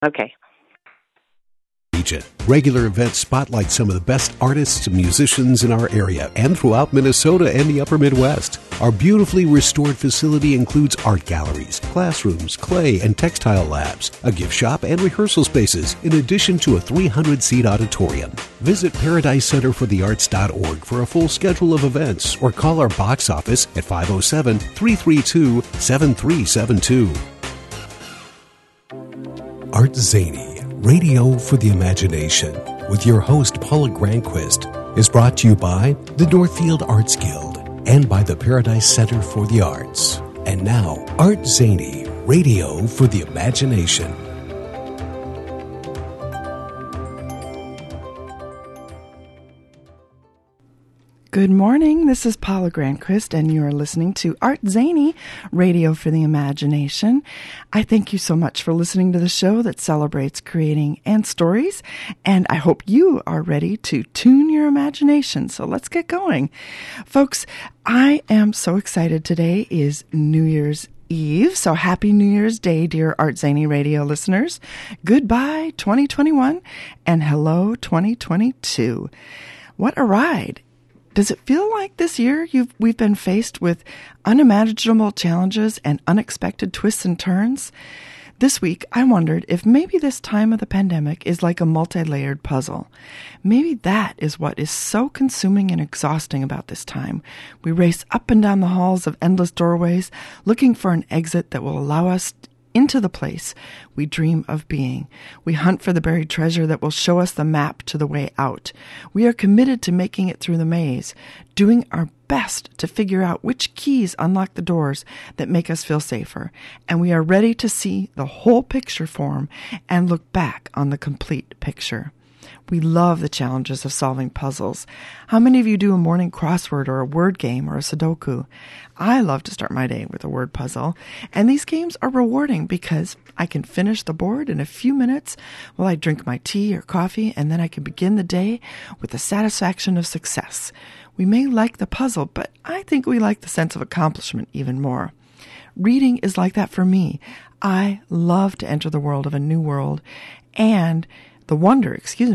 Okay. Regular events spotlight some of the best artists and musicians in our area and throughout Minnesota and the upper Midwest. Our beautifully restored facility includes art galleries, classrooms, clay and textile labs, a gift shop and rehearsal spaces, in addition to a 300-seat auditorium. Visit ParadiseCenterForTheArts.org for a full schedule of events or call our box office at 507-332-7372. Art Zany, Radio for the Imagination, with your host Paula Granquist, is brought to you by the Northfield Arts Guild and by the Paradise Center for the Arts. And now, Art Zany, Radio for the Imagination. Good morning, this is Paula Granquist, and you are listening to Art Zany, Radio for the Imagination. I thank you so much for listening to the show that celebrates creating and stories, and I hope you are ready to tune your imagination. So let's get going. Folks, I am so excited. Today is New Year's Eve, so happy New Year's Day, dear Art Zany Radio listeners. Goodbye, 2021, and hello, 2022. What a ride. Does it feel like this year we've been faced with unimaginable challenges and unexpected twists and turns? This week, I wondered if maybe this time of the pandemic is like a multi-layered puzzle. Maybe that is what is so consuming and exhausting about this time. We race up and down the halls of endless doorways, looking for an exit that will allow us into the place we dream of being. We hunt for the buried treasure that will show us the map to the way out. We are committed to making it through the maze, doing our best to figure out which keys unlock the doors that make us feel safer. And we are ready to see the whole picture form and look back on the complete picture. We love the challenges of solving puzzles. How many of you do a morning crossword or a word game or a Sudoku? I love to start my day with a word puzzle, and these games are rewarding because I can finish the board in a few minutes while I drink my tea or coffee, and then I can begin the day with the satisfaction of success. We may like the puzzle, but I think we like the sense of accomplishment even more. Reading is like that for me. I love to enter the world of a new world, and the wonder,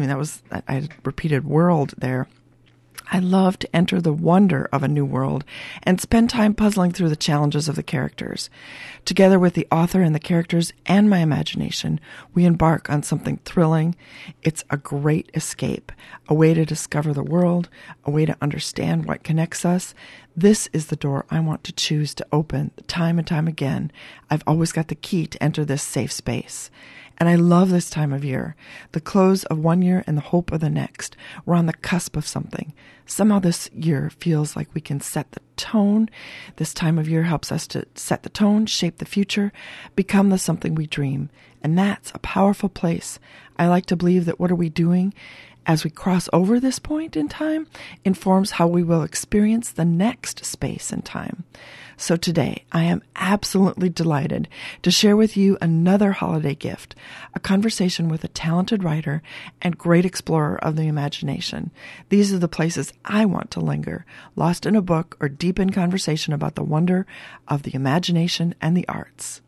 I repeated world there. I love to enter the wonder of a new world and spend time puzzling through the challenges of the characters. Together with the author and the characters and my imagination, we embark on something thrilling. It's a great escape, a way to discover the world, a way to understand what connects us. This is the door I want to choose to open time and time again. I've always got the key to enter this safe space. And I love this time of year, the close of one year and the hope of the next. We're on the cusp of something. Somehow this year feels like we can set the tone. This time of year helps us to set the tone, shape the future, become the something we dream. And that's a powerful place. I like to believe that what are we doing as we cross over this point in time informs how we will experience the next space and time. So today, I am absolutely delighted to share with you another holiday gift, a conversation with a talented writer and great explorer of the imagination. These are the places I want to linger, lost in a book or deep in conversation about the wonder of the imagination and the arts.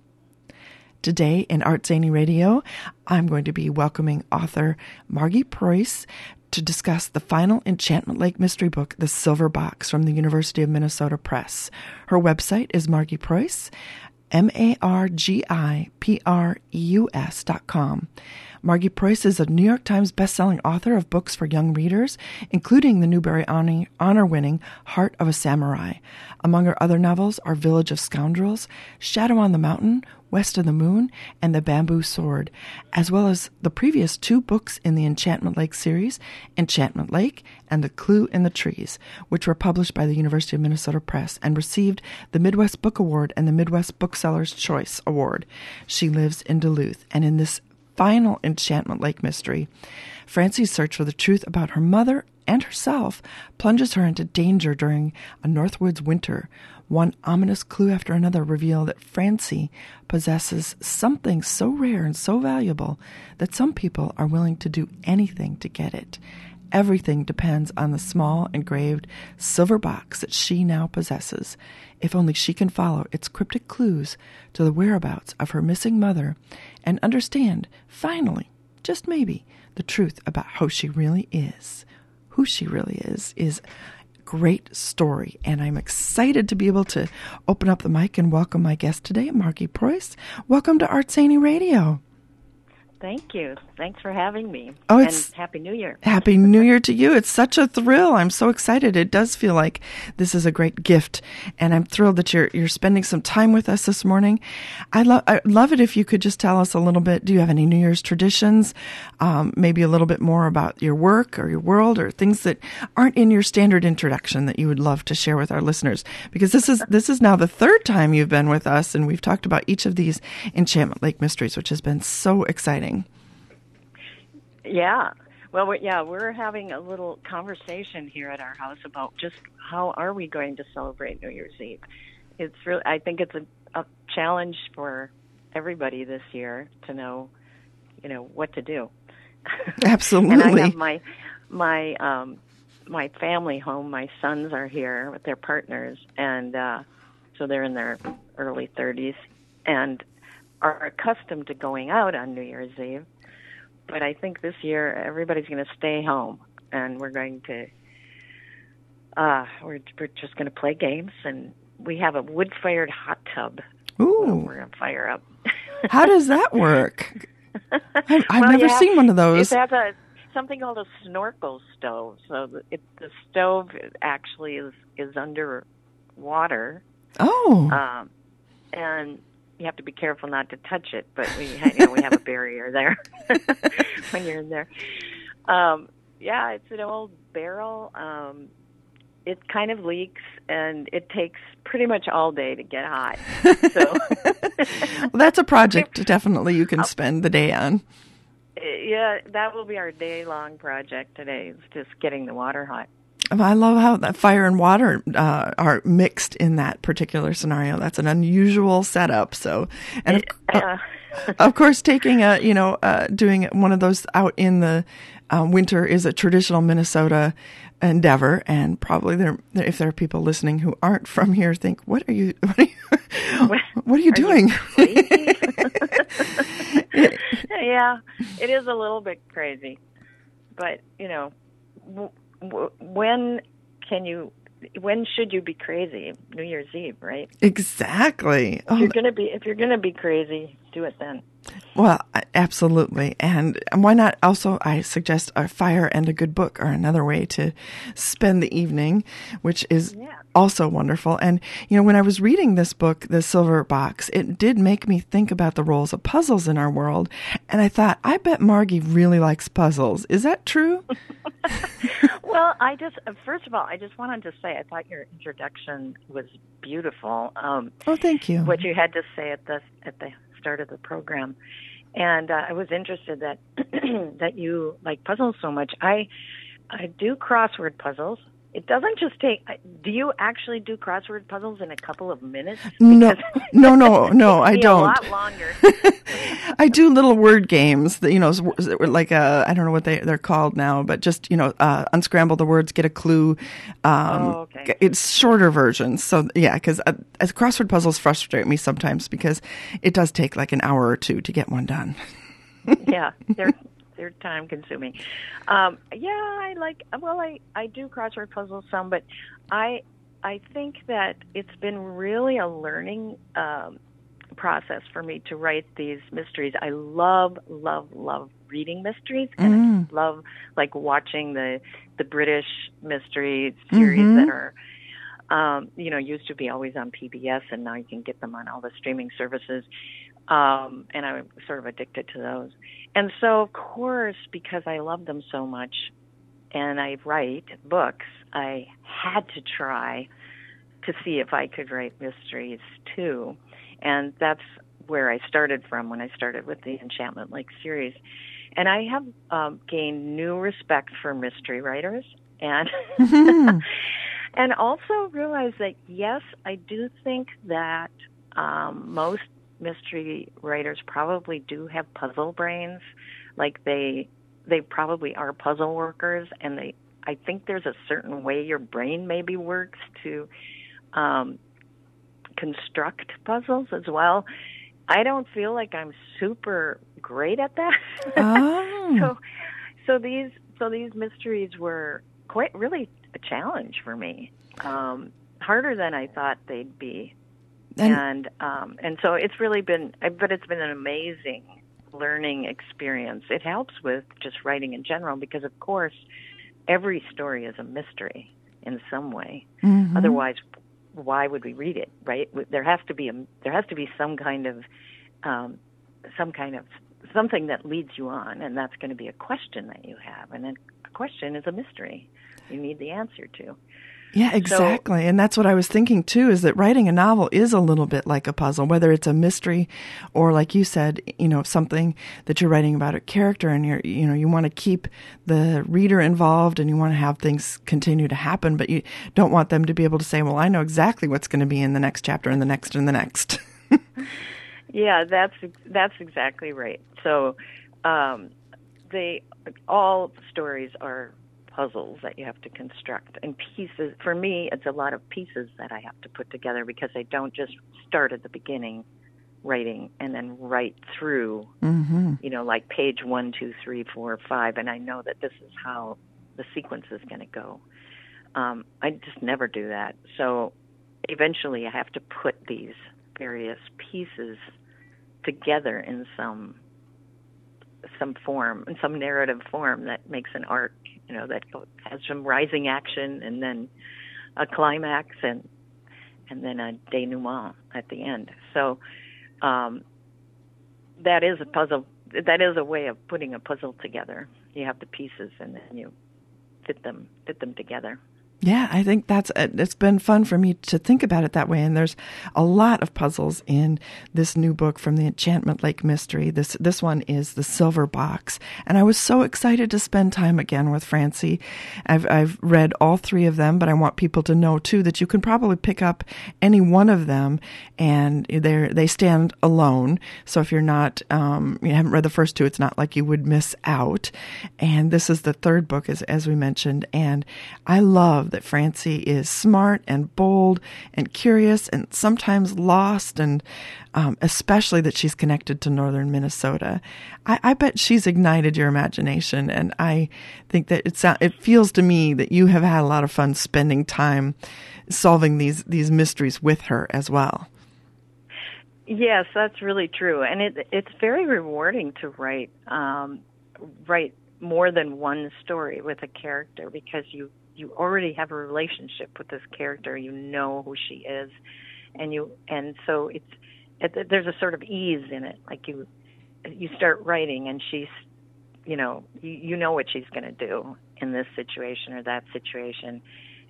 Today in Art Zany Radio, I'm going to be welcoming author Margie Preuss to discuss the final Enchantment Lake mystery book, The Silver Box, from the University of Minnesota Press. Her website is Margie Preuss, MargiePreus.com. Margie Preuss is a New York Times bestselling author of books for young readers, including the Newbery Honor-winning Heart of a Samurai. Among her other novels are Village of Scoundrels, Shadow on the Mountain, West of the Moon, and The Bamboo Sword, as well as the previous two books in the Enchantment Lake series, Enchantment Lake and The Clue in the Trees, which were published by the University of Minnesota Press and received the Midwest Book Award and the Midwest Bookseller's Choice Award. She lives in Duluth, and in this final Enchantment Lake mystery, Francie's search for the truth about her mother and herself plunges her into danger during a Northwoods winter. One ominous clue after another reveal that Francie possesses something so rare and so valuable that some people are willing to do anything to get it. Everything depends on the small engraved silver box that she now possesses. If only she can follow its cryptic clues to the whereabouts of her missing mother and understand, finally, just maybe, the truth about who she really is. Who she really is great story, and I'm excited to be able to open up the mic and welcome my guest today, Margie Preuss. Welcome to Art Zany Radio. Thank you. Thanks for having me. Oh, and Happy New Year. Happy New Year to you. It's such a thrill. I'm so excited. It does feel like this is a great gift, and I'm thrilled that you're spending some time with us this morning. I'd love it if you could just tell us a little bit. Do you have any New Year's traditions? Maybe a little bit more about your work or your world, or things that aren't in your standard introduction that you would love to share with our listeners. Because this is now the third time you've been with us, and we've talked about each of these Enchantment Lake mysteries, which has been so exciting. Yeah. Well, we're having a little conversation here at our house about just how are we going to celebrate New Year's Eve. It's really, I think it's a challenge for everybody this year to know, what to do. Absolutely. And I have my family home. My sons are here with their partners, and so they're in their early 30s and are accustomed to going out on New Year's Eve. But I think this year everybody's going to stay home, and we're going to we're just going to play games, and we have a wood-fired hot tub. Ooh, we're going to fire up. How does that work? I've never seen one of those. It has something called a snorkel stove. So the stove actually is under water. Oh, and you have to be careful not to touch it, but we have a barrier there when you're in there. It's an old barrel. It kind of leaks, and it takes pretty much all day to get hot. So, well, that's a project definitely you can spend the day on. Yeah, that will be our day-long project today. Is just getting the water hot. I love how that fire and water are mixed in that particular scenario. That's an unusual setup. So, and of course, taking doing one of those out in the winter is a traditional Minnesota endeavor. And probably if there are people listening who aren't from here, think, what are you doing? You yeah, it is a little bit crazy, but when should you be crazy? New Year's Eve, right? Exactly. If you're gonna be crazy, do it then. Well, absolutely. And why not also, I suggest a fire and a good book are another way to spend the evening, which is also wonderful. And, when I was reading this book, The Silver Box, it did make me think about the roles of puzzles in our world. And I thought, I bet Margie really likes puzzles. Is that true? Well, first of all, I just wanted to say, I thought your introduction was beautiful. Oh, thank you. What you had to say at the start of the program, and I was interested that that you like puzzles so much. I do crossword puzzles. It doesn't just take. Do you actually do crossword puzzles in a couple of minutes? No, I don't. A lot longer. I do little word games that, like I don't know what they're called now, but just, unscramble the words, get a clue. Okay. It's shorter versions. So yeah, because crossword puzzles frustrate me sometimes because it does take like an hour or two to get one done. Yeah, they're time consuming. I do crossword puzzles some, but I think that it's been really a learning process for me to write these mysteries. I love reading mysteries, and I love watching the British mystery series that are used to be always on PBS, and now you can get them on all the streaming services. And I'm sort of addicted to those. And so, of course, because I love them so much and I write books, I had to try to see if I could write mysteries too. And that's where I started from when I started with the Enchantment Lake series. And I have gained new respect for mystery writers and and also realized that, yes, I do think that most mystery writers probably do have puzzle brains. Like they probably are puzzle workers, and I think there's a certain way your brain maybe works to construct puzzles as well. I don't feel like I'm super great at that. Oh. So these mysteries were quite really a challenge for me, harder than I thought they'd be, and so it's really been, but it's been an amazing learning experience. It helps with just writing in general because, of course, every story is a mystery in some way. Mm-hmm. Otherwise, why would we read it? Right? There has to be some kind of something that leads you on, and that's going to be a question that you have, and then a question is a mystery you need the answer to. Yeah, exactly. And that's what I was thinking too, is that writing a novel is a little bit like a puzzle, whether it's a mystery or, like you said, something that you're writing about a character, and you want to keep the reader involved and you want to have things continue to happen, but you don't want them to be able to say, well, I know exactly what's going to be in the next chapter and the next and the next. Yeah, that's exactly right. So all stories are puzzles that you have to construct, and pieces. For me, it's a lot of pieces that I have to put together because I don't just start at the beginning writing and then write through, like page 1, 2, 3, 4, 5, and I know that this is how the sequence is going to go. I just never do that. So eventually I have to put these various pieces together in some form, in some narrative form that makes an arc, that has some rising action and then a climax and then a denouement at the end. So that is a puzzle. That is a way of putting a puzzle together. You have the pieces and then you fit them together. Yeah, I think it's been fun for me to think about it that way. And there's a lot of puzzles in this new book from the Enchantment Lake Mystery. This one is The Silver Box. And I was so excited to spend time again with Francie. I've read all 3 of them, but I want people to know too that you can probably pick up any one of them and they stand alone. So if you're not, you haven't read the first 2, it's not like you would miss out. And this is the 3rd book, as we mentioned. And I love that Francie is smart and bold and curious and sometimes lost, and especially that she's connected to northern Minnesota. I bet she's ignited your imagination, and I think that it feels to me that you have had a lot of fun spending time solving these mysteries with her as well. Yes, that's really true, and it's very rewarding to write more than one story with a character because you already have a relationship with this character. You know who she is, and so there's a sort of ease in it. Like you start writing, and she's, you know what she's going to do in this situation or that situation,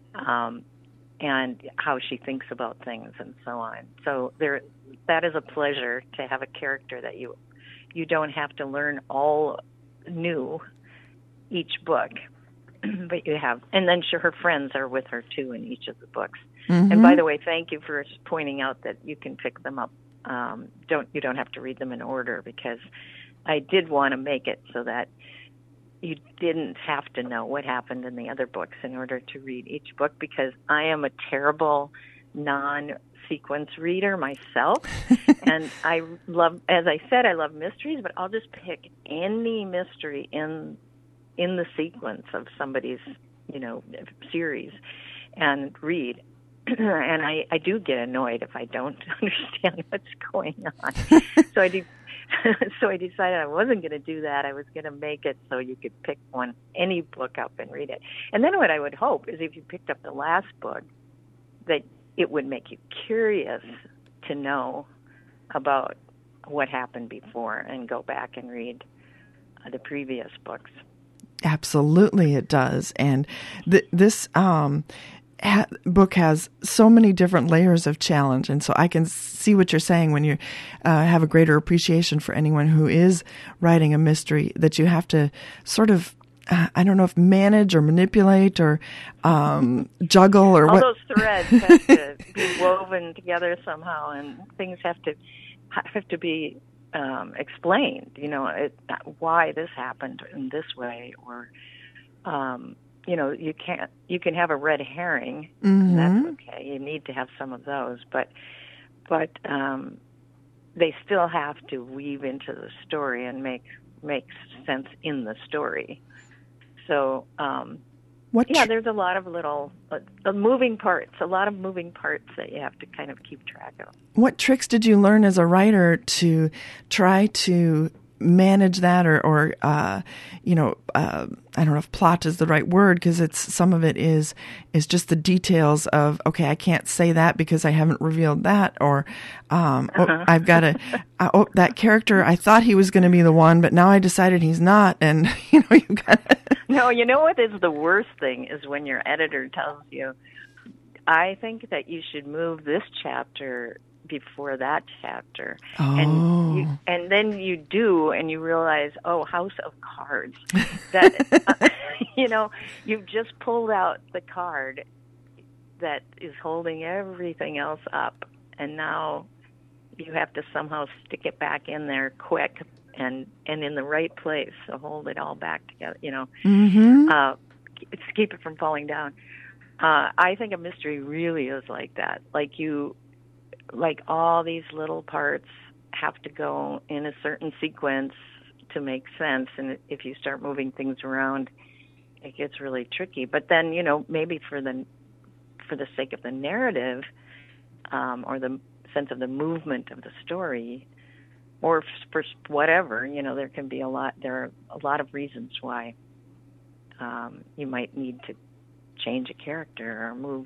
and how she thinks about things and so on. So that is a pleasure to have a character that you don't have to learn all new each book. But you have, and then her friends are with her too in each of the books. Mm-hmm. And by the way, thank you for pointing out that you can pick them up. You don't have to read them in order, because I did want to make it so that you didn't have to know what happened in the other books in order to read each book, because I am a terrible non-sequence reader myself. And I love, as I said, I love mysteries, but I'll just pick any mystery in the sequence of somebody's, series and read. And I do get annoyed if I don't understand what's going on. So I decided I wasn't going to do that. I was going to make it so you could pick any book up and read it. And then what I would hope is if you picked up the last book, that it would make you curious to know about what happened before and go back and read the previous books. Absolutely, it does. And this book has so many different layers of challenge. And so I can see what you're saying when you have a greater appreciation for anyone who is writing a mystery, that you have to sort of, I don't know if manage or manipulate or juggle or all those threads have to be woven together somehow, and things have to be explained, why this happened in this way, or you can have a red herring. Mm-hmm. That's okay. You need to have some of those, but they still have to weave into the story and make sense in the story. So, there's a lot of little moving parts, that you have to kind of keep track of. What tricks did you learn as a writer to try to manage that, or I don't know if plot is the right word, because some of it is just the details of, okay, I can't say that because I haven't revealed that, or I've got to that character, I thought he was going to be the one, but now I decided he's not, and you've got to. No, you know what is the worst thing is when your editor tells you, I think that you should move this chapter before that chapter. Oh. And then you do, and you realize, House of Cards. That you've just pulled out the card that is holding everything else up, and now you have to somehow stick it back in there quick and in the right place to hold it all back together. Mm-hmm. To keep it from falling down. I think a mystery really is like that. Like all these little parts have to go in a certain sequence to make sense, and if you start moving things around, it gets really tricky. But then, maybe for the sake of the narrative, or the sense of the movement of the story, or for whatever, there are a lot of reasons why you might need to change a character or move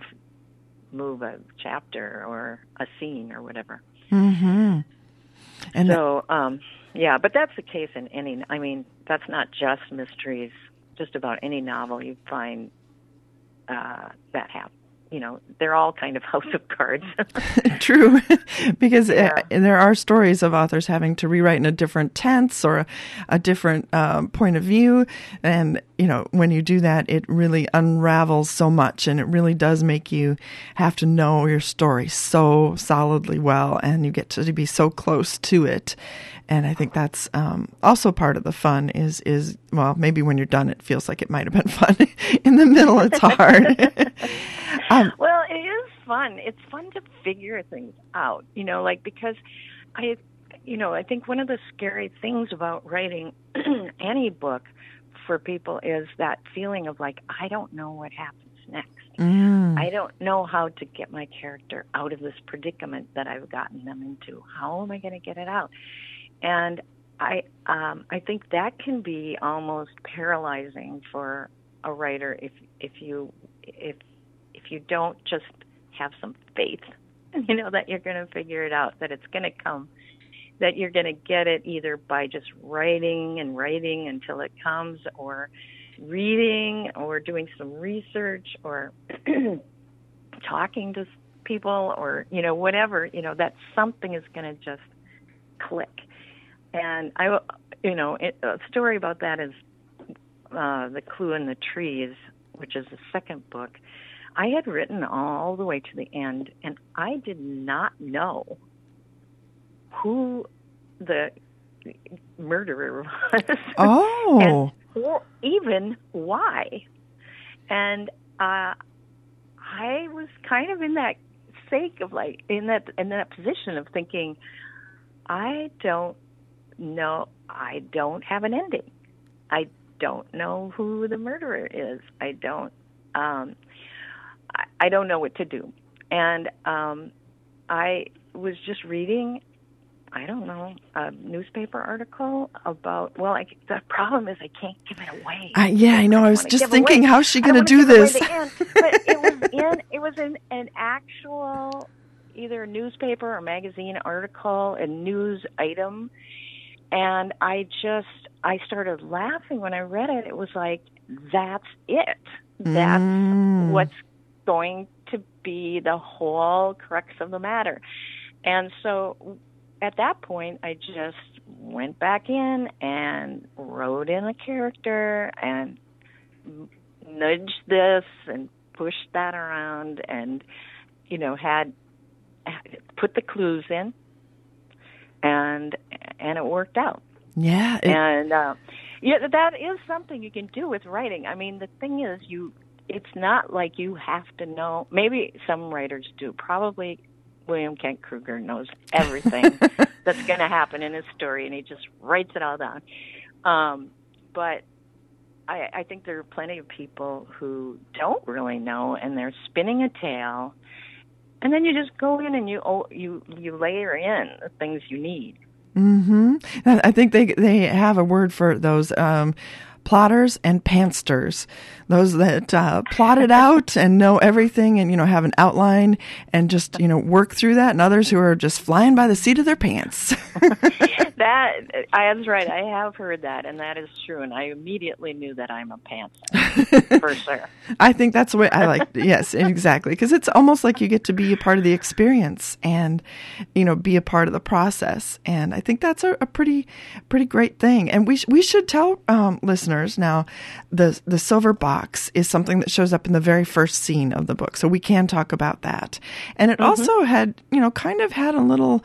a chapter or a scene or whatever. Mm-hmm. And so, but that's the case in that's not just mysteries. Just about any novel you find that happens. They're all kind of House of Cards. True, because there are stories of authors having to rewrite in a different tense or a different point of view. And, when you do that, it really unravels so much, and it really does make you have to know your story so solidly well, and you get to be so close to it. And I think that's also part of the fun is maybe when you're done, it feels like it might have been fun. In the middle, it's hard. Well, it is fun. It's fun to figure things out, because I think one of the scary things about writing any book for people is that feeling of I don't know what happens next. I don't know how to get my character out of this predicament that I've gotten them into. How am I going to get it out? And I think that can be almost paralyzing for a writer if you don't just have some faith, that you're going to figure it out, that it's going to come, that you're going to get it either by just writing until it comes, or reading, or doing some research, or talking to people, or, whatever, that something is going to just click. And a story about that is The Clue in the Trees, which is the second book. I had written all the way to the end, and I did not know who the murderer was. Oh. or even why. And I was kind of in that sake of in that position of thinking, I don't know. I don't have an ending. I don't know who the murderer is. I don't know what to do. And I was just reading, I don't know, a newspaper article about, the problem is I can't give it away. I know. I was just thinking, how's she going to do this? But it was in an actual, either newspaper or magazine article, a news item. And I started laughing when I read it. It was like, that's it. That's what's going to be the whole crux of the matter. And so at that point, I just went back in and wrote in a character and nudged this and pushed that around and, had put the clues in, and it worked out. Yeah. That is something you can do with writing. I mean, the thing is, it's not like you have to know. Maybe some writers do. Probably William Kent Kruger knows everything that's going to happen in his story, and he just writes it all down. But I think there are plenty of people who don't really know, and they're spinning a tale, and then you just go in and you layer in the things you need. Mm-hmm. I think they have a word for those plotters and pantsters, those that plot it out and know everything and, have an outline and just, work through that, and others who are just flying by the seat of their pants. That's right. I have heard that, and that is true, and I immediately knew that I'm a pantser, for sure. I think that's what I like. Yes, exactly, because it's almost like you get to be a part of the experience and, be a part of the process, and I think that's a pretty great thing. And we should tell listeners now, the silver box is something that shows up in the very first scene of the book, so we can talk about that. And it also had, kind of had a little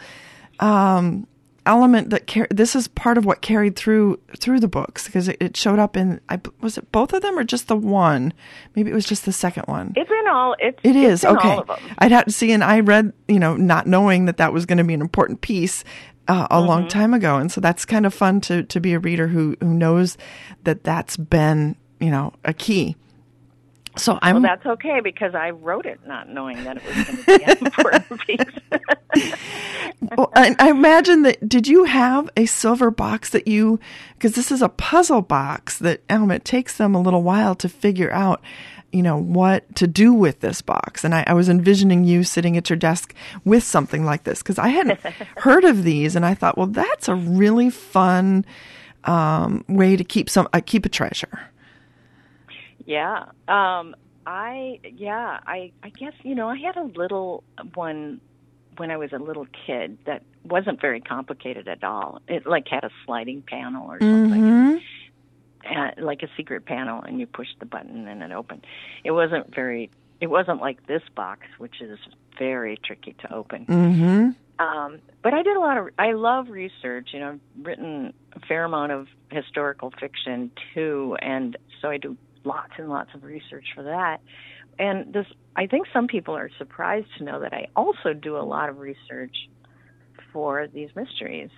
element that this is part of what carried through the books, because it showed up in, was it both of them or just the one? Maybe it was just the second one. It's in all. It is in okay. All of them. I'd have to see, and I read, not knowing that was going to be an important piece a long time ago, and so that's kind of fun to be a reader who knows that's been a key. So well, that's okay, because I wrote it not knowing that it was going to be an important piece. Well, I imagine that, did you have a silver box that because this is a puzzle box that, it takes them a little while to figure out, what to do with this box. And I was envisioning you sitting at your desk with something like this, because I hadn't heard of these, and I thought, well, that's a really fun way to keep a treasure. Yeah. I guess, I had a little one when I was a little kid that wasn't very complicated at all. It had a sliding panel or something, like a secret panel, and you push the button and it opened. It wasn't like this box, which is very tricky to open. Mm-hmm. But I love research. I've written a fair amount of historical fiction too, and so I do lots and lots of research for that. And I think some people are surprised to know that I also do a lot of research for these mysteries.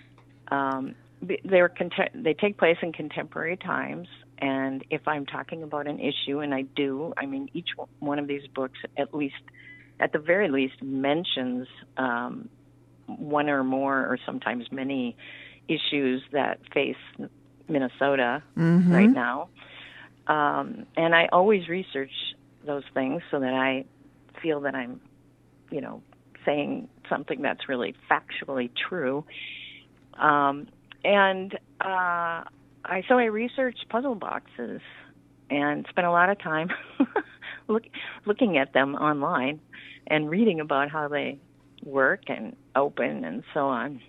They take place in contemporary times, and if I'm talking about an issue, and I do, each one of these books, at the very least, mentions one or more, or sometimes many, issues that face Minnesota right now. And I always research those things so that I feel that I'm, saying something that's really factually true. So I researched puzzle boxes and spent a lot of time looking at them online and reading about how they work and open and so on.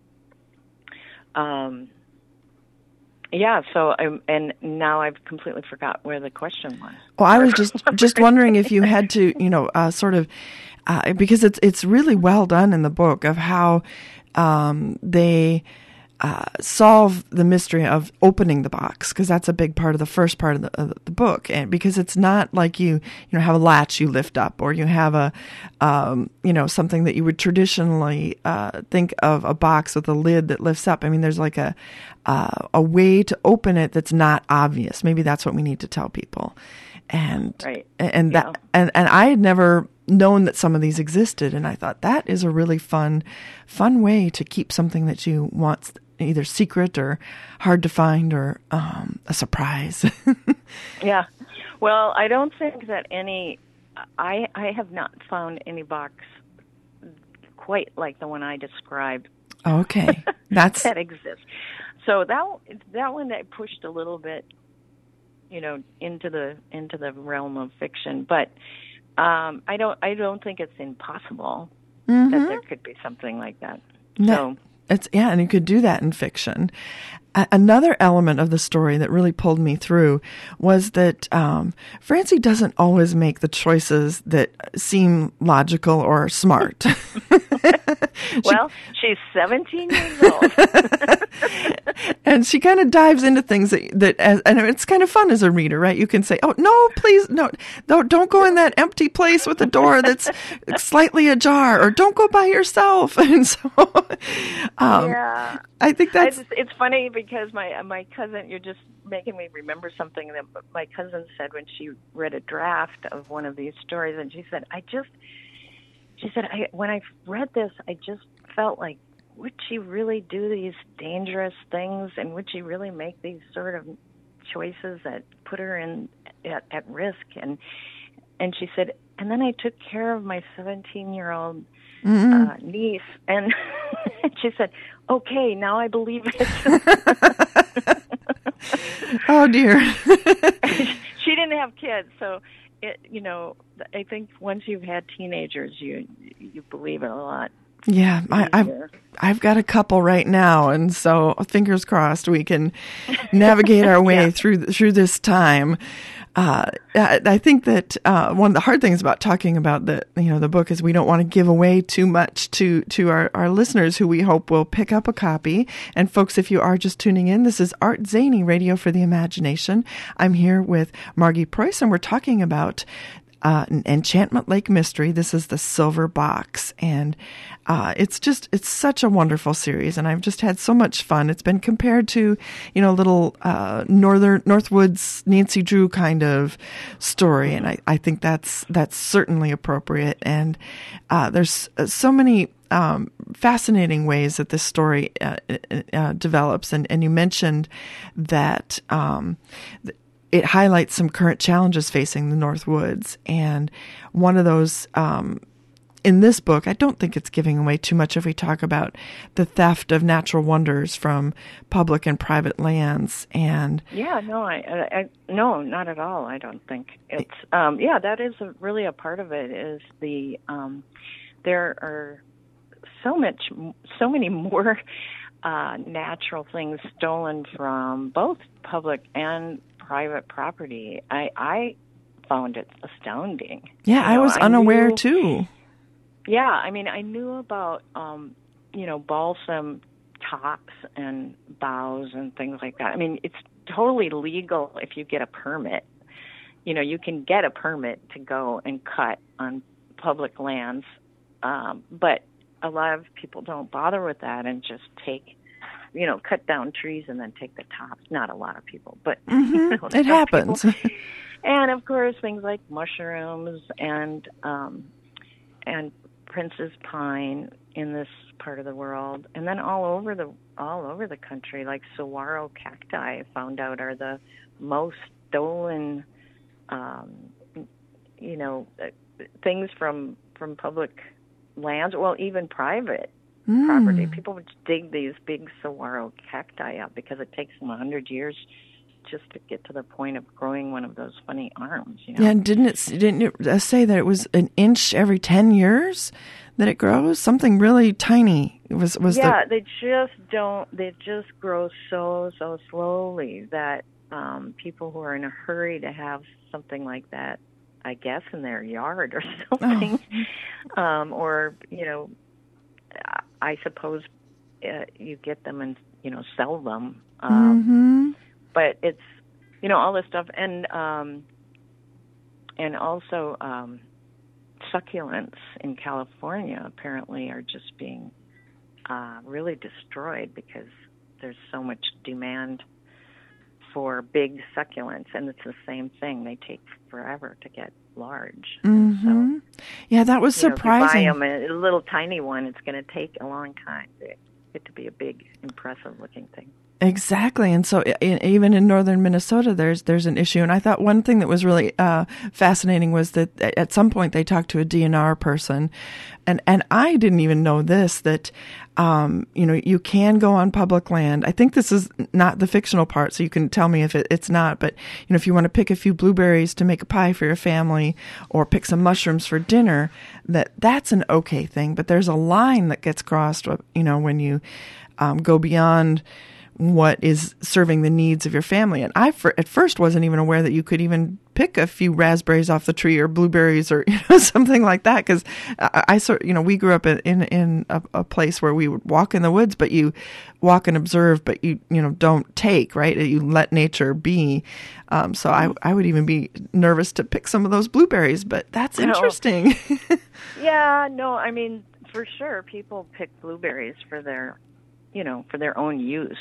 And now I've completely forgot where the question was. Well, I was just wondering if you had to, sort of, because it's really well done in the book of how they solve the mystery of opening the box, because that's a big part of the first part of the book, and because it's not like you have a latch you lift up, or you have a something that you would traditionally think of a box with a lid that lifts up. There's like a way to open it that's not obvious. Maybe that's what we need to tell people, and right. and I had never known that some of these existed, and I thought that is a really fun way to keep something that you want either secret or hard to find or a surprise. Yeah. Well, I don't think that I have not found any box quite like the one I described. Okay. That exists. So that one I pushed a little bit, into the realm of fiction, but I don't think it's impossible that there could be something like that. No. And you could do that in fiction. Another element of the story that really pulled me through was that Francie doesn't always make the choices that seem logical or smart. Well, she's 17 years old. And she kind of dives into things and it's kind of fun as a reader, right? You can say, oh, no, please, no, don't go in that empty place with a door that's slightly ajar, or don't go by yourself. And so, yeah. I think it's funny because my cousin, you're just making me remember something that my cousin said when she read a draft of one of these stories, and she said, when I read this, I just felt like, would she really do these dangerous things, and would she really make these sort of choices that put her at risk? And she said, and then I took care of my 17-year-old niece, and she said, okay, now I believe it. Oh dear. She didn't have kids, so I think once you've had teenagers, you believe it a lot. Yeah, I've got a couple right now, and so fingers crossed we can navigate our way through this time. I think that one of the hard things about talking about the book is we don't want to give away too much to our listeners, who we hope will pick up a copy. And folks, if you are just tuning in, this is Art Zaney, Radio for the Imagination. I'm here with Margie Preuss, and we're talking about Enchantment Lake Mystery. This is the Silver Box, and it's such a wonderful series, and I've just had so much fun. It's been compared to, little Northwoods Nancy Drew kind of story, and I think that's certainly appropriate. And there's so many fascinating ways that this story develops, and you mentioned that it highlights some current challenges facing the Northwoods. And one of those, in this book, I don't think it's giving away too much if we talk about the theft of natural wonders from public and private lands. And no, not at all. I don't think it's, that is really a part of it, is there are so many more natural things stolen from both public and private property. I found it astounding. Yeah, I was unaware too. Yeah, I mean, I knew about balsam tops and boughs and things like that. I mean, it's totally legal if you get a permit. You can get a permit to go and cut on public lands, but a lot of people don't bother with that and just cut down trees and then take the tops. Not a lot of people, but it happens. And of course, things like mushrooms and Prince's pine in this part of the world, and then all over the country, like saguaro cacti, I found out, are the most stolen, things from public lands, well, even private property. People would dig these big saguaro cacti up because it takes them 100 years just to get to the point of growing one of those funny arms. Yeah, and didn't it say that it was an inch every 10 years that it grows? Something really tiny. They just grow so slowly that people who are in a hurry to have something like that, I guess, in their yard or something, or I suppose you get them and sell them. But it's all this stuff, and also succulents in California apparently are just being really destroyed because there's so much demand for big succulents, and it's the same thing. They take forever to get large. So, yeah, that was surprising. To buy them a little tiny one, it's going to take a long time to get to be a big, impressive-looking thing. Exactly. And so even in northern Minnesota, there's an issue. And I thought one thing that was really fascinating was that at some point they talked to a DNR person. And I didn't even know this, that, you can go on public land. I think this is not the fictional part, so you can tell me if it's not. But, if you want to pick a few blueberries to make a pie for your family or pick some mushrooms for dinner, that's an okay thing. But there's a line that gets crossed, when you go beyond what is serving the needs of your family. And I, at first, wasn't even aware that you could even pick a few raspberries off the tree or blueberries or something like that. Because we grew up in a place where we would walk in the woods, but you walk and observe, but you don't take, right? You let nature be. So I would even be nervous to pick some of those blueberries, but that's interesting. Yeah, no, I mean, for sure, people pick blueberries for their own use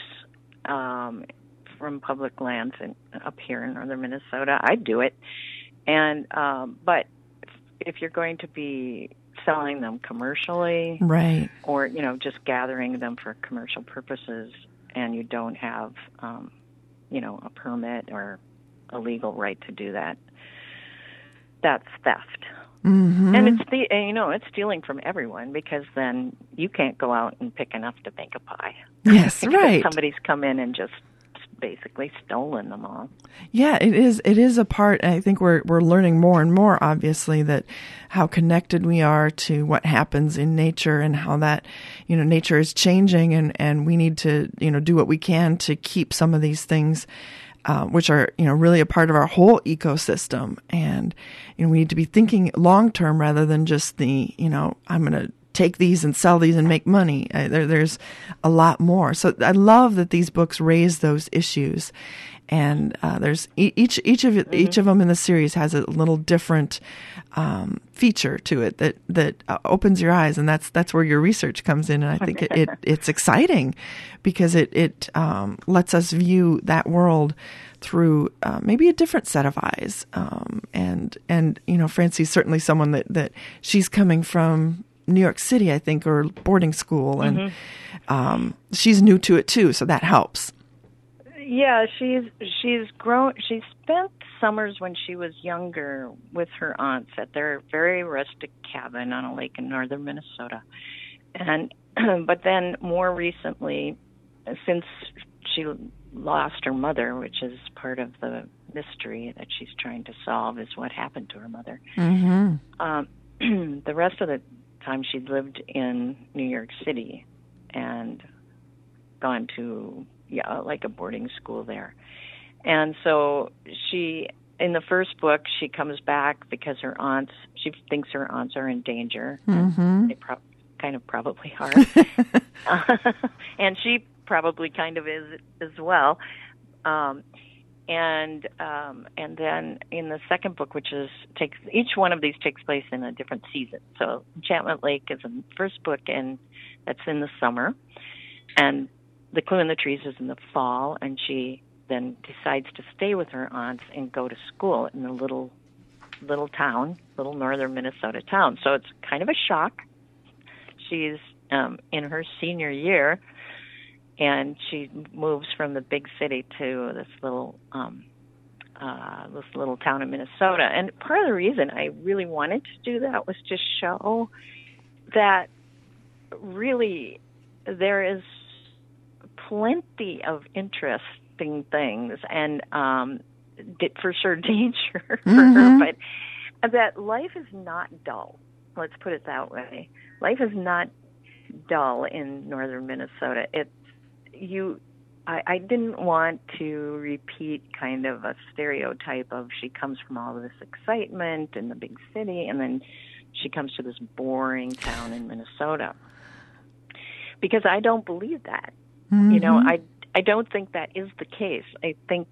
from public lands up here in northern Minnesota. I do it, and but if you're going to be selling them commercially, right, or just gathering them for commercial purposes, and you don't have a permit or a legal right to do that, that's theft. Mm-hmm. And it's stealing from everyone, because then you can't go out and pick enough to make a pie. Yes, right. Somebody's come in and just basically stolen them all. Yeah, it is a part. I think we're learning more and more, obviously, that how connected we are to what happens in nature, and how that nature is changing, and we need to do what we can to keep some of these things, which are really a part of our whole ecosystem. And we need to be thinking long term rather than just the I'm going to take these and sell these and make money. There's a lot more. So I love that these books raise those issues. And there's each of them in the series has a little different feature to it that opens your eyes, and that's where your research comes in. And I think it's exciting, because it lets us view that world through maybe a different set of eyes. And Francie's certainly someone that she's coming from New York City, I think, or boarding school, and she's new to it too, so that helps. Yeah, she's grown. She spent summers when she was younger with her aunts at their very rustic cabin on a lake in northern Minnesota, and but then more recently, since she lost her mother, which is part of the mystery that she's trying to solve, is what happened to her mother. Mm-hmm. The rest of the time she'd lived in New York City and gone to like a boarding school there. And so in the first book, she comes back because she thinks her aunts are in danger. Mm-hmm. They kind of probably are. And she probably kind of is as well. And then in the second book, each one of these takes place in a different season. So Enchantment Lake is in the first book, and that's in the summer. And The Clue in the Trees is in the fall, and she then decides to stay with her aunts and go to school in the little northern Minnesota town. So it's kind of a shock. She's in her senior year, and she moves from the big city to this little town in Minnesota. And part of the reason I really wanted to do that was to show that really there is plenty of interesting things, and for sure danger for her, but that life is not dull. Let's put it that way. Life is not dull in northern Minnesota. I didn't want to repeat kind of a stereotype of she comes from all of this excitement in the big city, and then she comes to this boring town in Minnesota. Because I don't believe that. Mm-hmm. I don't think that is the case. I think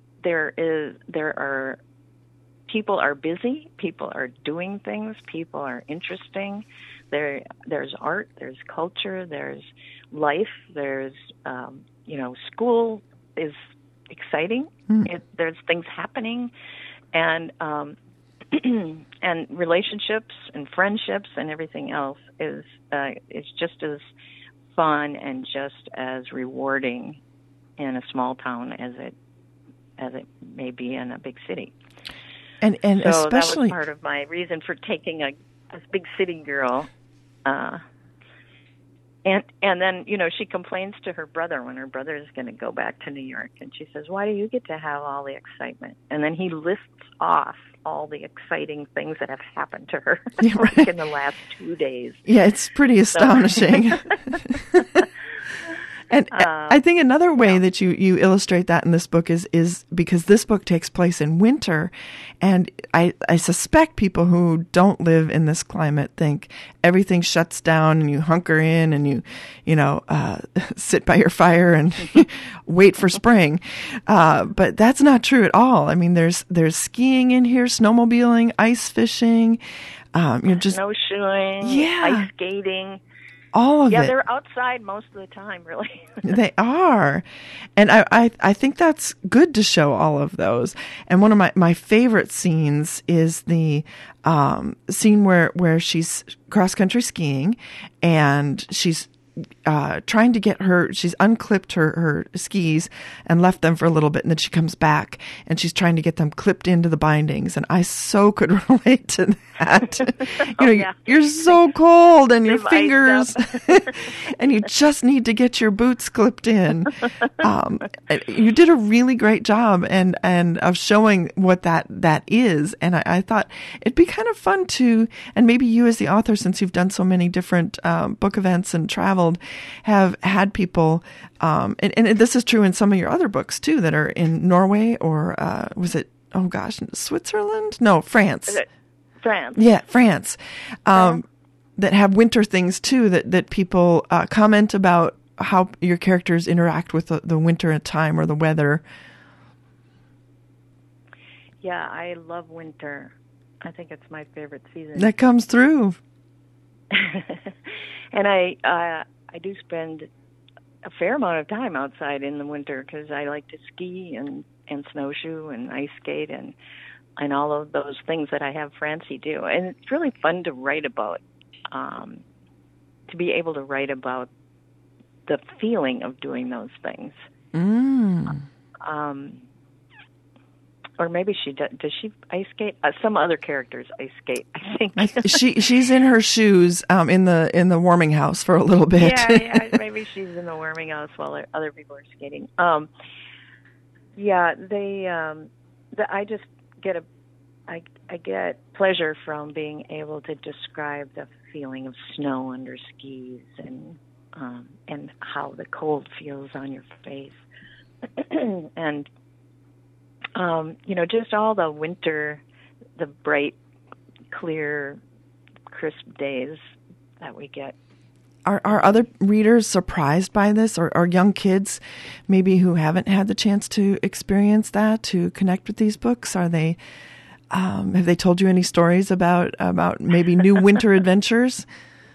people are busy, people are doing things, people are interesting. There's art, there's culture, there's life, there's school is exciting. There's things happening, and and relationships and friendships and everything else is just as fun and just as rewarding in a small town as it may be in a big city. And so especially that was part of my reason for taking a big city girl. And then, she complains to her brother when her brother is going to go back to New York. And she says, why do you get to have all the excitement? And then he lists off all the exciting things that have happened to her like in the last 2 days. Yeah, it's pretty astonishing. And I think another way that you illustrate that in this book is because this book takes place in winter, and I suspect people who don't live in this climate think everything shuts down and you hunker in and you sit by your fire and wait for spring. But that's not true at all. I mean, there's skiing in here, snowmobiling, ice fishing, just snowshoeing, ice skating. All of it. Yeah, they're outside most of the time, really. They are. And I think that's good to show all of those. And one of my favorite scenes is the scene where she's cross-country skiing and she's trying to get she's unclipped her skis and left them for a little bit, and then she comes back and she's trying to get them clipped into the bindings, and I so could relate to that. You're so cold and your fingers and you just need to get your boots clipped in. You did a really great job and of showing what that is, and I thought it'd be kind of fun to, and maybe you as the author, since you've done so many different book events and traveled, have had people, and this is true in some of your other books too, that are in Norway or was it, Switzerland? No, France. France. Yeah, France. That have winter things too, that people comment about how your characters interact with the winter time or the weather. Yeah, I love winter. I think it's my favorite season. That comes through. And I do spend a fair amount of time outside in the winter because I like to ski and snowshoe and ice skate and all of those things that I have Francie do. And it's really fun to write about, to be able to write about the feeling of doing those things. Or maybe she does. Does she ice skate? Some other characters ice skate, I think. She's in her shoes in the warming house for a little bit. Yeah, maybe she's in the warming house while other people are skating. I just get I get pleasure from being able to describe the feeling of snow under skis and how the cold feels on your face, and just all the winter, the bright, clear, crisp days that we get. Are other readers surprised by this, or young kids maybe who haven't had the chance to experience that, to connect with these books? Are they, have they told you any stories about maybe new winter adventures?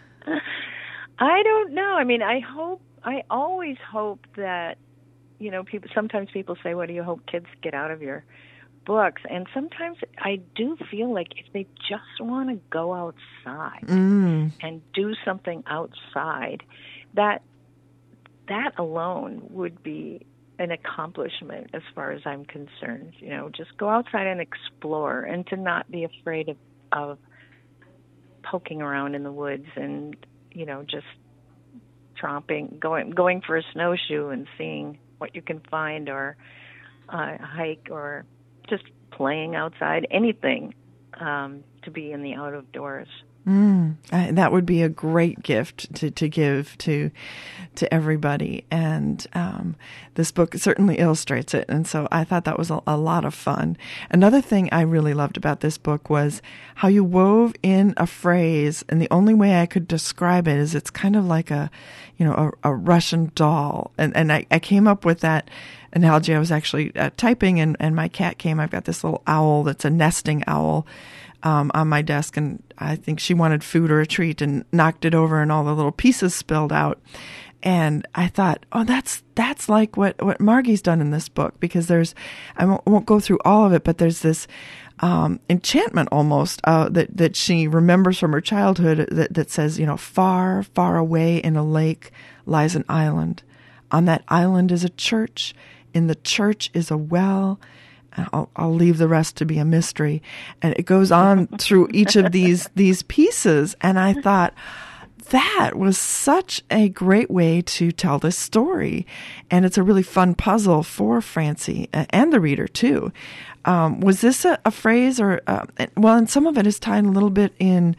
I don't know. I mean, I always hope that, sometimes people say, what do you hope kids get out of your books? And sometimes I do feel like if they just want to go outside and do something outside, that alone would be an accomplishment as far as I'm concerned. Just go outside and explore, and to not be afraid of poking around in the woods and, just tromping, going for a snowshoe and seeing what you can find, or hike, or just playing outside, anything to be in the out of doors. That would be a great gift to give to everybody, and this book certainly illustrates it, and so I thought that was a lot of fun. Another thing I really loved about this book was how you wove in a phrase, and the only way I could describe it is it's kind of like a Russian doll, and I came up with that analogy. I was actually typing, and my cat came. I've got this little owl that's a nesting owl on my desk, and I think she wanted food or a treat and knocked it over, and all the little pieces spilled out. And I thought, that's like what Margie's done in this book, because I won't go through all of it, but there's this enchantment almost that she remembers from her childhood that says, far, far away in a lake lies an island. On that island is a church. In the church is a well. I'll leave the rest to be a mystery. And it goes on through each of these pieces. And I thought, that was such a great way to tell this story. And it's a really fun puzzle for Francie and the reader, too. Was this a phrase, or, and some of it is tied a little bit in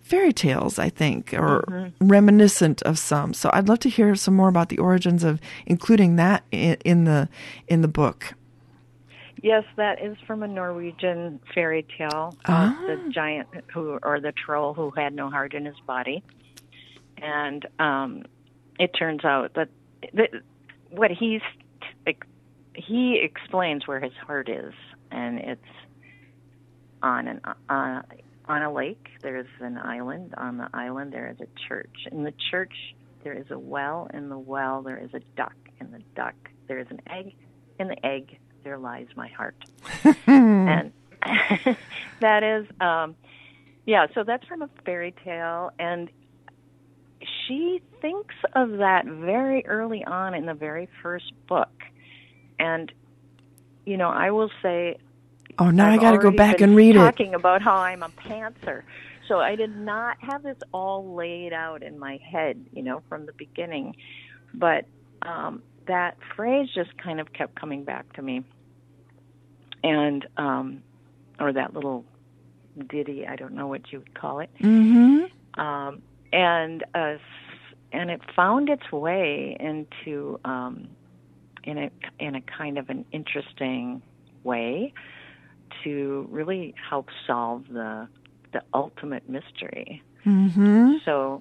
fairy tales, I think, or reminiscent of some. So I'd love to hear some more about the origins of including that in the book. Yes, that is from a Norwegian fairy tale of the giant or the troll who had no heart in his body. And it turns out that what he explains where his heart is, and it's on a lake. There's an island. On the island, there is a church. In the church, there is a well. In the well, there is a duck. In the duck, there is an egg. In the egg, there lies my heart. And that is, so that's from a fairy tale. And she thinks of that very early on in the very first book. And, I will say, oh, now I got to go back and read it. Talking about how I'm a pantser. So I did not have this all laid out in my head, from the beginning. But that phrase just kind of kept coming back to me. And, or that little ditty, I don't know what you would call it. Mm-hmm. And it found its way into, in a kind of an interesting way, to really help solve the ultimate mystery. Mm-hmm. So,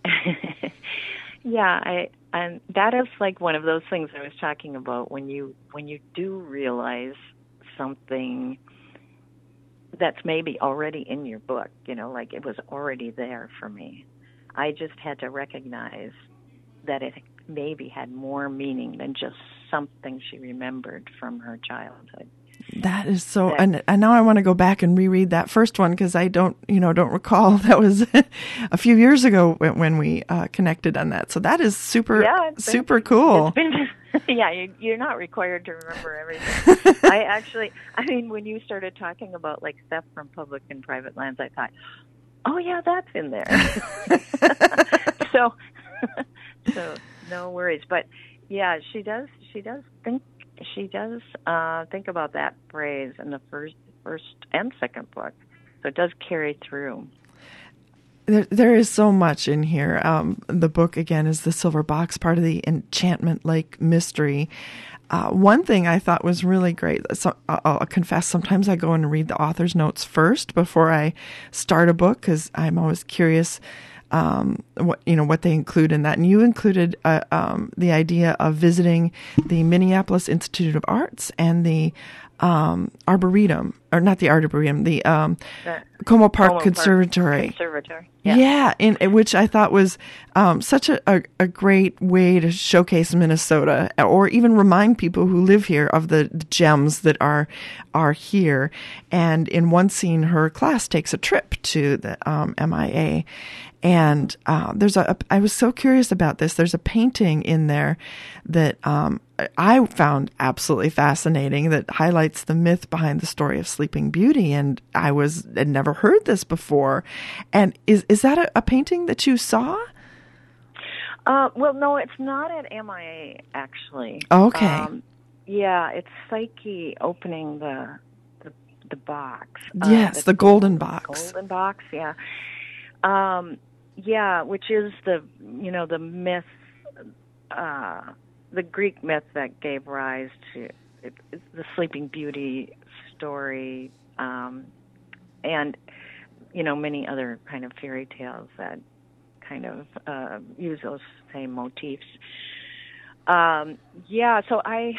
and that is like one of those things I was talking about when you do realize something that's maybe already in your book, like it was already there for me. I just had to recognize that it maybe had more meaning than just something she remembered from her childhood. That is so, and now I want to go back and reread that first one because I don't recall. That was a few years ago when we connected on that. So that is super cool. You're not required to remember everything. When you started talking about like theft from public and private lands, I thought, oh yeah, that's in there. so no worries. But yeah, she does think about that phrase in the first and second book, so it does carry through. There is so much in here. The book, again, is The Silver Box, part of the Enchantment Lake mystery. One thing I thought was really great, so I'll confess, sometimes I go and read the author's notes first before I start a book because I'm always curious what they include in that. And you included the idea of visiting the Minneapolis Institute of Arts and the Arboretum, or not the Arboretum, the Como Park Conservatory. Yeah, in which I thought was such a great way to showcase Minnesota, or even remind people who live here of the gems that are here. And in one scene, her class takes a trip to the MIA. And I was so curious about this. There's a painting in there that I found absolutely fascinating that highlights the myth behind the story of Sleeping Beauty. And had never heard this before. And is that a painting that you saw? Well, no, it's not at MIA, actually. Okay. It's Psyche opening the box. Yes, the golden box. Golden box, yeah. Which is the myth, the Greek myth that gave rise to the Sleeping Beauty story, and many other kind of fairy tales that kind of use those same motifs. So I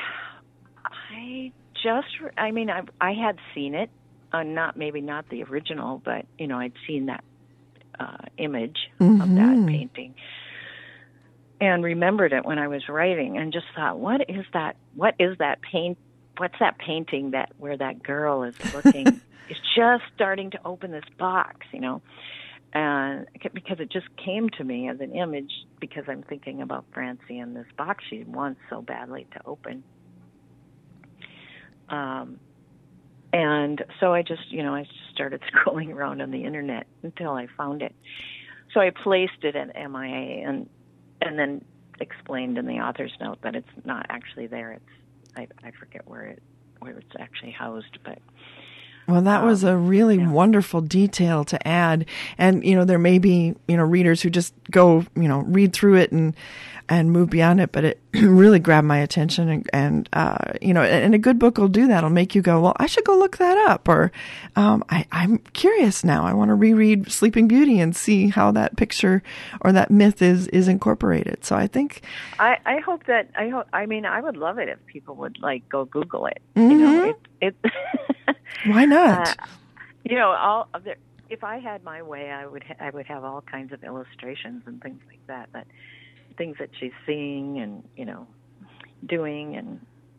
had seen it, not the original, but I'd seen that image of that painting and remembered it when I was writing, and just thought, what is that paint? What's that painting where that girl is looking is just starting to open this box, and because it just came to me as an image, because I'm thinking about Francie and this box she wants so badly to open. And so I just started scrolling around on the internet until I found it. So I placed it at MIA and then explained in the author's note that it's not actually there. I forget where it's actually housed, but Well, that was a really wonderful detail to add. And, there may be, readers who just go, read through it and move beyond it, but it really grabbed my attention. And a good book will do that. It'll make you go, well, I should go look that up. Or I'm curious now. I want to reread Sleeping Beauty and see how that picture or that myth is incorporated. So I think... I hope that, I would love it if people would, go Google it. Mm-hmm. Why not? If I had my way, I would have all kinds of illustrations and things like that. Things that she's seeing and doing, and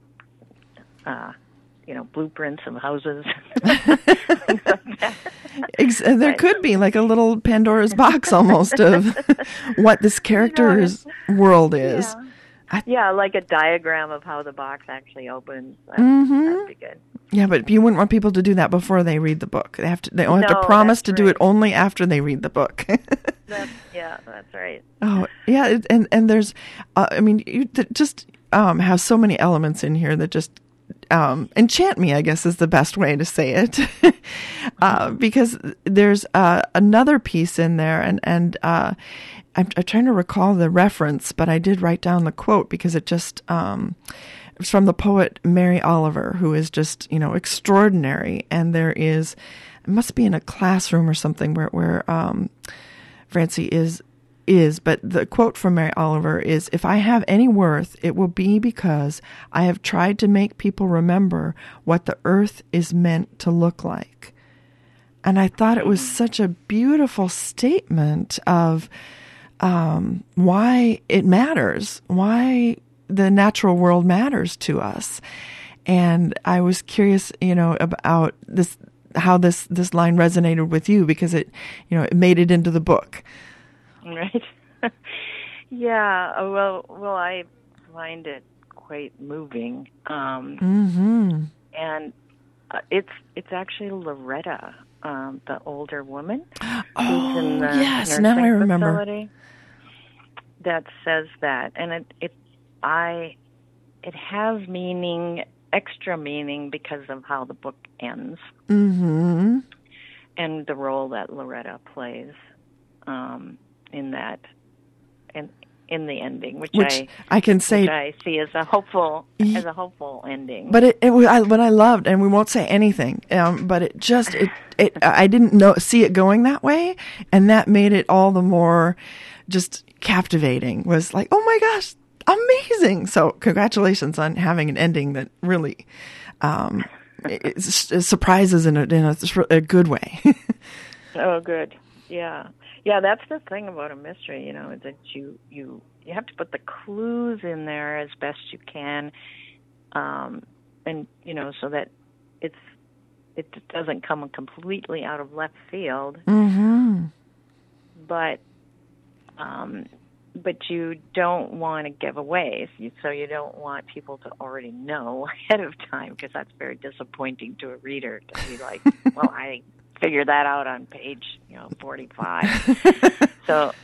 blueprints of houses. Things like that. There could be like a little Pandora's box almost of what this character's world is. Yeah. Like a diagram of how the box actually opens. That'd be good. Yeah, but you wouldn't want people to do that before they read the book. They have to promise to do it only after they read the book. That's right. Oh, yeah, and there's, you just have so many elements in here that just enchant me, I guess is the best way to say it. Because there's another piece in there, and I'm trying to recall the reference, but I did write down the quote because it just... It's from the poet Mary Oliver, who is just, extraordinary. And it must be in a classroom or something where Francie is. But the quote from Mary Oliver is, "If I have any worth, it will be because I have tried to make people remember what the earth is meant to look like." And I thought it was such a beautiful statement of why it matters, why the natural world matters to us. And I was curious, about this, how this line resonated with you, because it made it into the book. Right. Yeah. Well, I find it quite moving. And it's actually Loretta, the older woman who's in the nursing now I remember. facility, that says that, and it has meaning, extra meaning, because of how the book ends, and the role that Loretta plays in that, and in the ending, which I can say I see as a hopeful ending. But what I loved, and we won't say anything, but it just I didn't see it going that way, and that made it all the more just captivating. Was like, oh my gosh. Amazing! So, congratulations on having an ending that really it surprises in a good way. Oh, good. Yeah. That's the thing about a mystery. That you have to put the clues in there as best you can, and so that it doesn't come completely out of left field. Mm-hmm. But you don't want to give away, so you don't want people to already know ahead of time, because that's very disappointing to a reader to be like, well, I figured that out on page 45. So,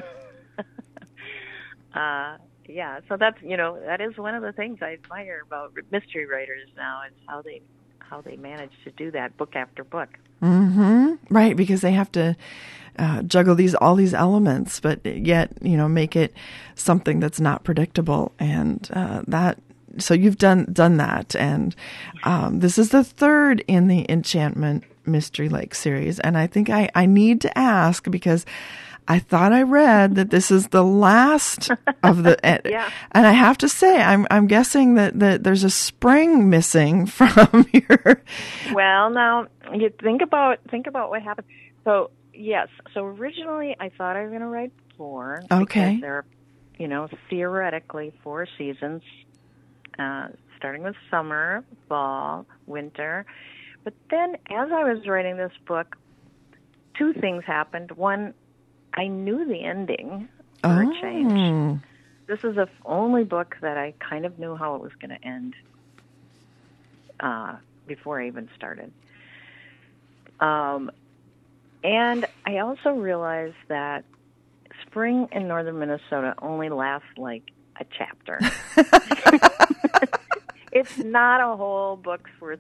so that's that is one of the things I admire about mystery writers now, is how they manage to do that book after book. Mm-hmm. Right, because they have to juggle all these elements, but yet make it something that's not predictable, and so you've done that, and this is the third in the Enchantment Mystery Lake series, and I think I need to ask, because I thought I read that this is the last of the, and I have to say, I'm guessing that there's a spring missing from here. Well, now you think about what happened. So yes, so originally I thought I was going to write 4. Okay. Because there are, theoretically 4 seasons, starting with summer, fall, winter. But then, as I was writing this book, 2 things happened. One, I knew the ending for a change. This is the only book that I kind of knew how it was going to end before I even started. And I also realized that spring in northern Minnesota only lasts like a chapter. It's not a whole book's worth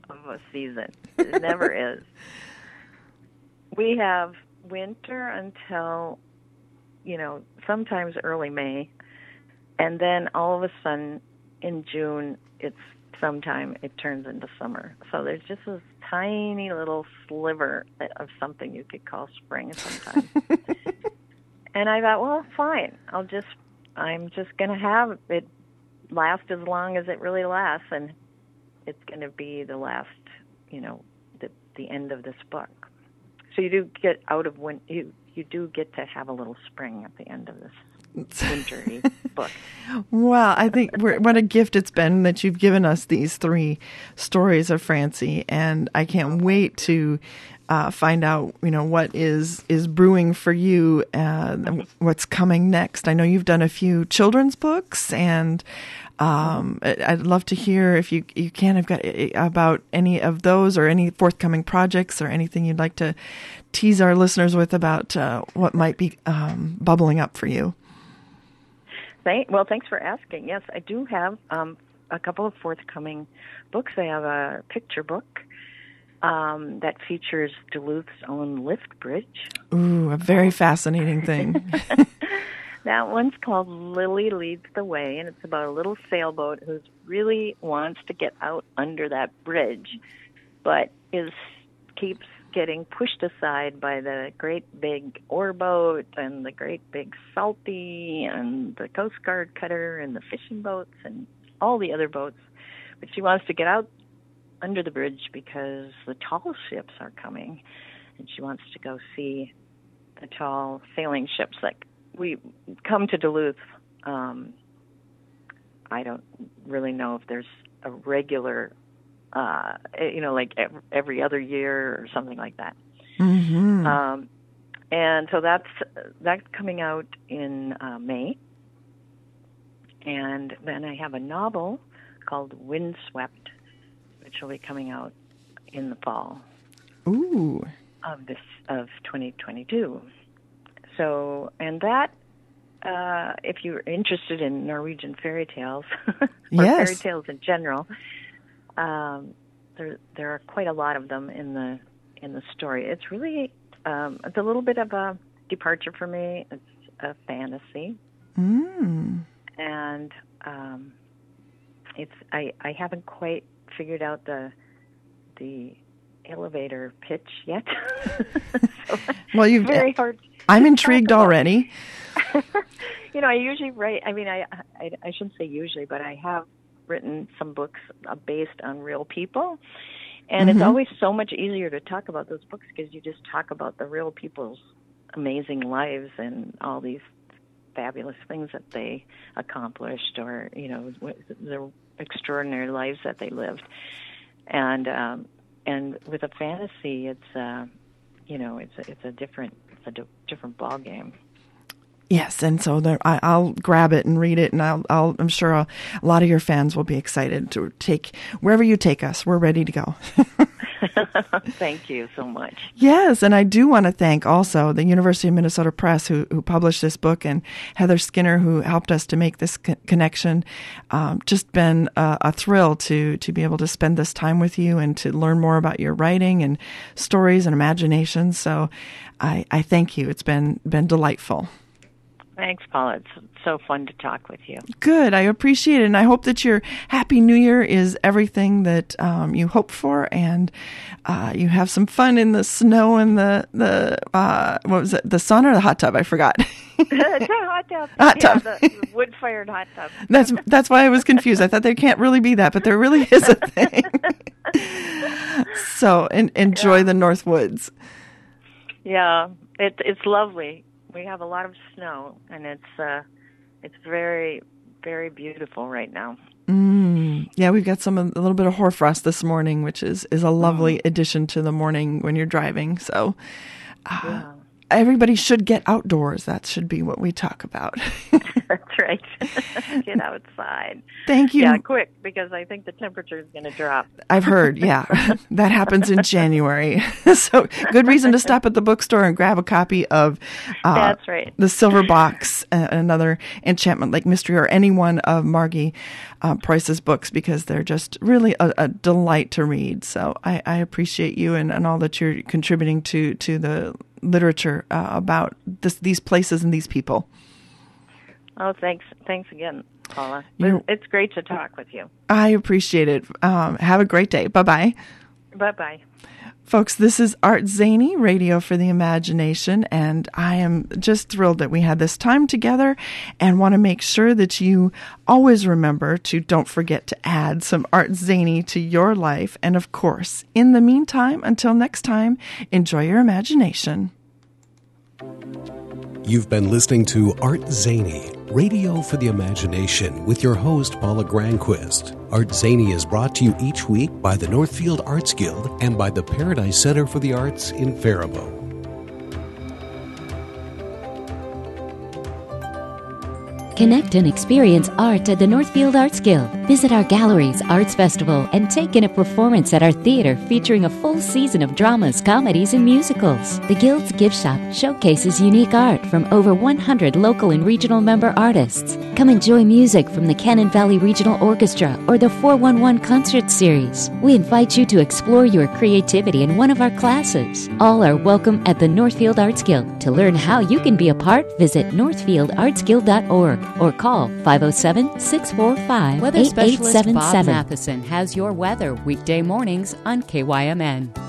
of a season. It never is. We have winter until, sometimes early May, and then all of a sudden in June, it turns into summer. So there's just this tiny little sliver of something you could call spring sometimes. And I thought, well, fine. I'm just going to have it last as long as it really lasts, and it's going to be the last, the end of this book. So you do get out of you do get to have a little spring at the end of this wintry book. Well, I think what a gift it's been that you've given us these 3 stories of Francie, and I can't wait to find out, what is brewing for you, what's coming next. I know you've done a few children's books, and I'd love to hear if you can have got about any of those or any forthcoming projects or anything you'd like to tease our listeners with about what might be bubbling up for you. Well, thanks for asking. Yes, I do have a couple of forthcoming books. I have a picture book that features Duluth's own lift bridge. Ooh, a very fascinating thing. That one's called Lily Leads the Way, and it's about a little sailboat who really wants to get out under that bridge, but keeps getting pushed aside by the great big ore boat and the great big salty and the Coast Guard cutter and the fishing boats and all the other boats. But she wants to get out under the bridge because the tall ships are coming, and she wants to go see the tall sailing ships that we come to Duluth. I don't really know if there's a regular, like every other year or something like that. Mm-hmm. And so that's coming out in May. And then I have a novel called Windswept, which will be coming out in the fall. Ooh. of 2022. So, and that, if you're interested in Norwegian fairy tales, or yes. fairy tales in general, there are quite a lot of them in the story. It's really it's a little bit of a departure for me. It's a fantasy, and it's I haven't quite figured out the elevator pitch yet. So well, you've very hard. I'm intrigued already. I usually write. I mean, I shouldn't say usually, but I have written some books based on real people, and it's always so much easier to talk about those books because you just talk about the real people's amazing lives and all these fabulous things that they accomplished, or the extraordinary lives that they lived, and with a fantasy, it's a different ball game. Yes, and so I'll grab it and read it, and I'm sure a lot of your fans will be excited to take wherever you take us. We're ready to go. Thank you so much. Yes, and I do want to thank also the University of Minnesota Press who published this book, and Heather Skinner who helped us to make this connection. Just been a thrill to be able to spend this time with you and to learn more about your writing and stories and imagination. So I thank you. It's been delightful. Thanks, Paula. It's so fun to talk with you. Good. I appreciate it. And I hope that your Happy New Year is everything that you hope for, and you have some fun in the snow and the what was it? The sun or the hot tub? I forgot. Hot tub. Hot tub. The wood-fired hot tub. That's why I was confused. I thought there can't really be that, but there really is a thing. So enjoy the North Woods. Yeah, it's lovely. We have a lot of snow, and it's very, very beautiful right now. Yeah, we've got a little bit of hoarfrost this morning, which is a lovely addition to the morning when you're driving. So, everybody should get outdoors. That should be what we talk about. That's right. Get outside. Thank you. Yeah, quick, because I think the temperature is going to drop. I've heard, yeah. That happens in January. So good reason to stop at the bookstore and grab a copy of That's right. The Silver Box, another Enchantment Lake mystery, or any one of Margie Preuss's books, because they're just really a delight to read. So I appreciate you and all that you're contributing to the literature about these places and these people. Oh, thanks again, Paula. It's great to talk with you. I appreciate it. Have a great day. Bye-bye. Bye-bye. Folks, this is Art Zaney, Radio for the Imagination, and I am just thrilled that we had this time together and want to make sure that you always remember to don't forget to add some Art Zaney to your life. And of course, in the meantime, until next time, enjoy your imagination. You've been listening to Art Zaney, Radio for the Imagination, with your host, Paula Granquist. Art Zaney is brought to you each week by the Northfield Arts Guild and by the Paradise Center for the Arts in Faribault. Connect and experience art at the Northfield Arts Guild. Visit our galleries, arts festival, and take in a performance at our theater featuring a full season of dramas, comedies, and musicals. The Guild's gift shop showcases unique art from over 100 local and regional member artists. Come enjoy music from the Cannon Valley Regional Orchestra or the 411 Concert Series. We invite you to explore your creativity in one of our classes. All are welcome at the Northfield Arts Guild. To learn how you can be a part, visit northfieldartsguild.org. or call 507-645-8877. Weather specialist Bob Matheson has your weather weekday mornings on KYMN.